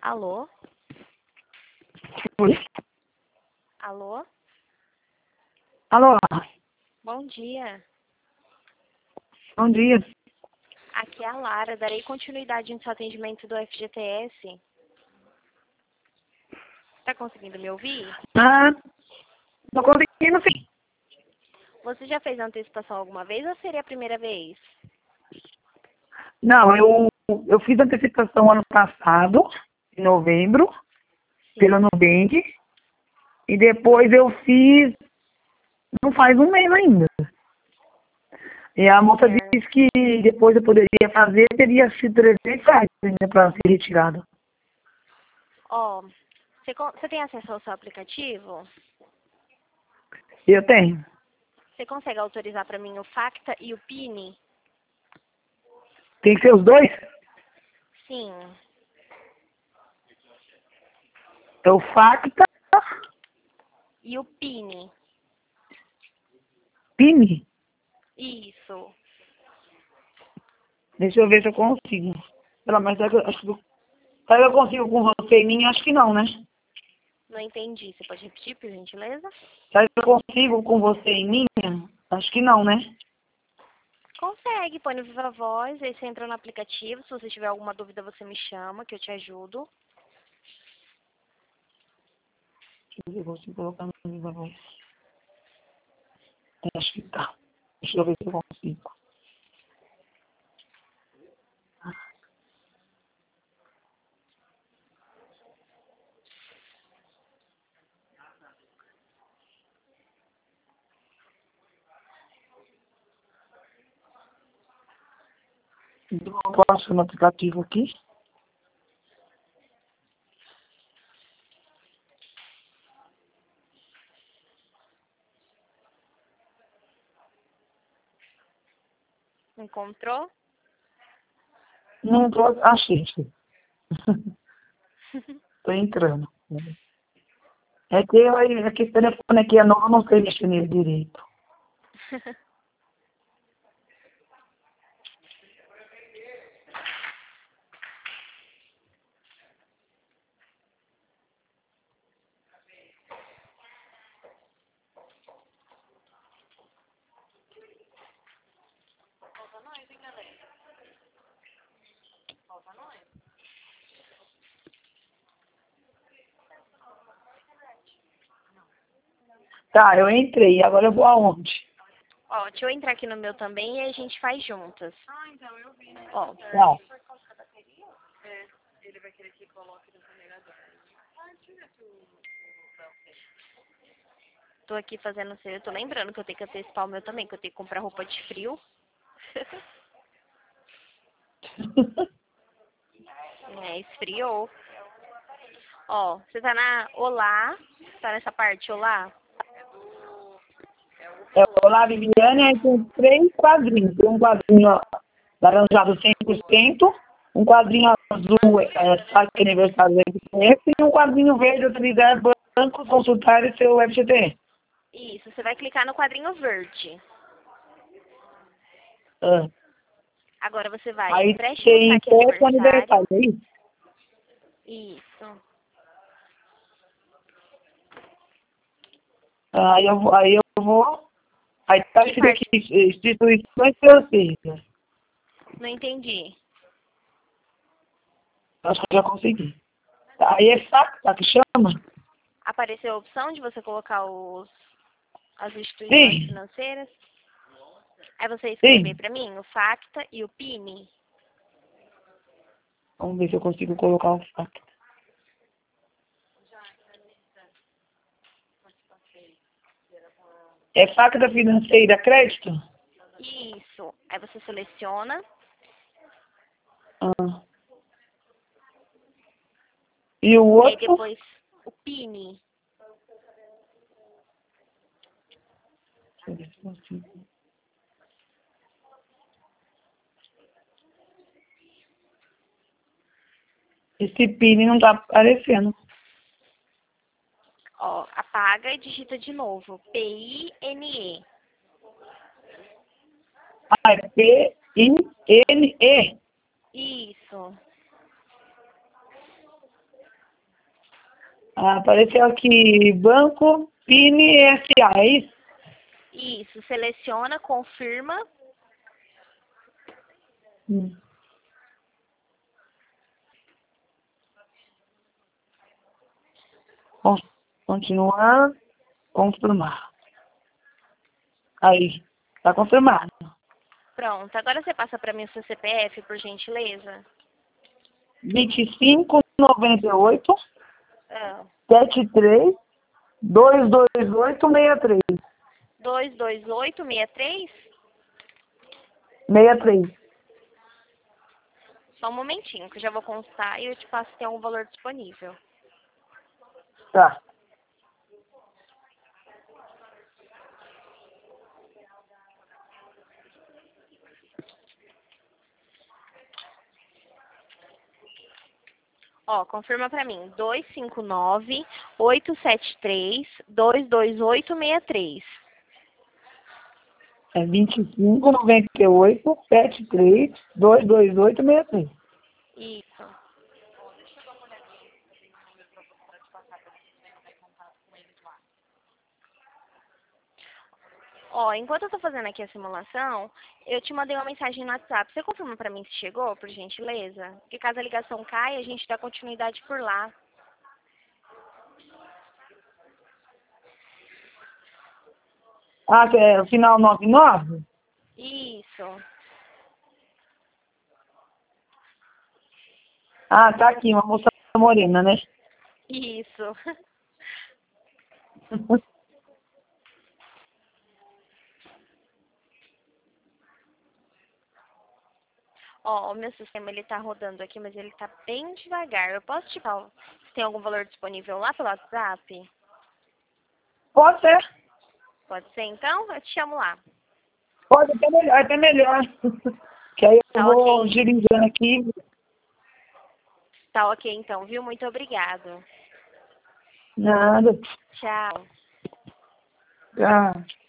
Alô? Oi. Alô? Alô, Bom dia. bom dia. Aqui é a Lara. Darei continuidade no seu atendimento do FGTS. Tá conseguindo me ouvir? Ah, tô conseguindo sim. Você já fez antecipação alguma vez ou seria a primeira vez? Não, eu fiz antecipação ano passado, em novembro, pelo Sim. Nubank, e depois eu fiz, não faz um mês ainda. E a moça Certo. disse que depois eu poderia fazer, teria sido R$ 300 ainda para ser retirado. Ó, você tem acesso ao seu aplicativo? Eu tenho. Você consegue autorizar para mim o FACTA e o PIN? Tem que ser os dois? Sim. É o Facta, E o PIN? PIN. Isso. Deixa eu ver se eu consigo. Pelo menos será que eu consigo com você em mim? Acho que não, né? Não entendi. Você pode repetir, por gentileza? Será que eu consigo com você em mim? Acho que não, né? Consegue, põe no Viva Voz, aí você entra no aplicativo. Se você tiver alguma dúvida, você me chama, que eu te ajudo. Deixa eu ver se eu consigo colocar no Viva Voz. Acho que tá. Deixa eu ver se eu consigo. Então, eu passo no aplicativo aqui. Encontrou? Não tô... Achei. Tô entrando. É que esse telefone aqui é novo, eu não sei mexer nele direito. Tá, eu entrei. Agora eu vou aonde? Ó, deixa eu entrar aqui no meu também e a gente faz juntas. Ó, Não. tô aqui fazendo o seu. Eu tô lembrando que eu tenho que antecipar o meu também, que eu tenho que comprar roupa de frio. Esfriou. Ó, você tá na Olá, tá nessa parte Olá? É o Olá Viviane, aí tem 3 quadrinhos. Tem um quadrinho laranjado 100%, um quadrinho azul, sabe que aniversário é esse, e um quadrinho verde, autorizar banco, consultar e seu FGTS. Isso, você vai clicar no quadrinho verde. Ah. Agora você vai Aí empréstimo tem saque pouco aniversário, aniversário. é isso? Isso. Aí tá Que escrito aqui, parte? instituições financeiras. Não entendi. Acho que eu já consegui. Aí é FACTA que chama? Apareceu a opção de você colocar as instituições Sim, financeiras. Aí você escrever sim. para mim o FACTA e o PIN. Vamos ver se eu consigo colocar o FACTA. É FACTA financeira crédito? Isso. Aí você seleciona. Ah. E o E aí outro? depois o PIN. Deixa eu ver se eu consigo. Esse PIN não tá aparecendo. Ó, apaga e digita de novo. PINE. Ah, é PINE. Isso. Apareceu aqui, Banco Pini SA, é isso? Isso, seleciona, confirma. Hum. Continuar, confirmar. Aí, tá confirmado. Pronto, agora você passa para mim o seu CPF, por gentileza. 2598 Ah, 73 228 22863? 63. Só um momentinho, que eu já vou constar e eu te passo se tem algum valor disponível. Tá. Ó, confirma pra mim. 259-873-22863. É 2598 73 228 63. Isso. Ó, enquanto eu tô fazendo aqui a simulação, eu te mandei uma mensagem no WhatsApp. Você confirma pra mim se chegou, por gentileza? Porque caso a ligação caia, a gente dá continuidade por lá. Que é o final 99? Isso. Tá aqui, uma moça morena, né? Isso. Ó, o meu sistema ele tá rodando aqui, mas ele tá bem devagar. Eu posso te falar se tem algum valor disponível lá pelo WhatsApp? Pode ser. Pode ser então? Eu te chamo lá. Pode até melhor, até melhor. Que aí eu Tá vou ok. agilizando aqui. Tá ok então, viu? Muito obrigado. Nada. Tchau. Tá.